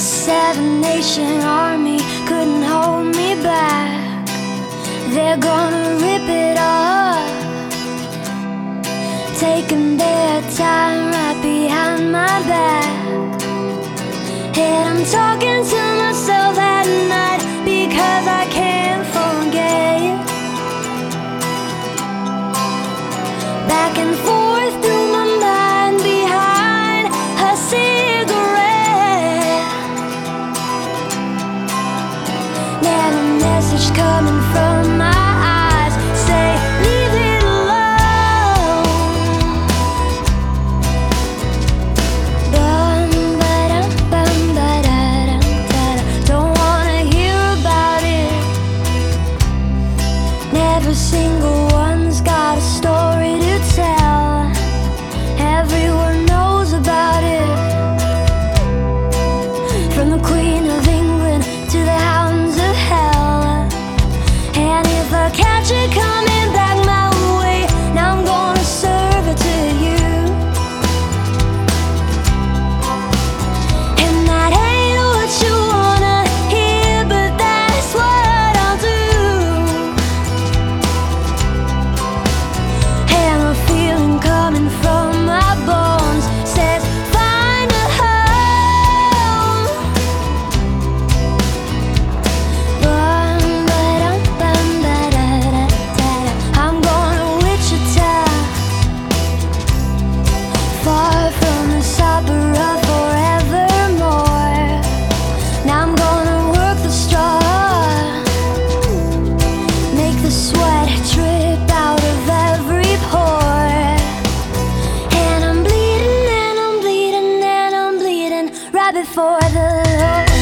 Seven Nation Army couldn't hold me back. They're gonna rip it off, taking their time right behind my back. And I'm talking to myself at night because I can't forget. Back and forth through my mind behind a cigarette. And a message coming from my eyes say, leave it alone. Bum, ba-dum, bum, ba-da-dum, da-da. Don't wanna hear about it. Every single one's got a story to tell. Everyone knows about it, from the Queen of England to the hounds of hell. And if I catch it coming back my way, now I'm gonna serve it to you. And that ain't what you wanna hear, but that's what I'll do. And the feeling coming from my bones says, find a home. Bum, ba-dum, bum, ba-da-da-da-da. I'm going to Wichita, far from the opera forevermore. Now I'm gonna work the straw, make the sweat drip out of every pore. And I'm bleeding, and I'm bleeding, and I'm bleeding right before the Lord.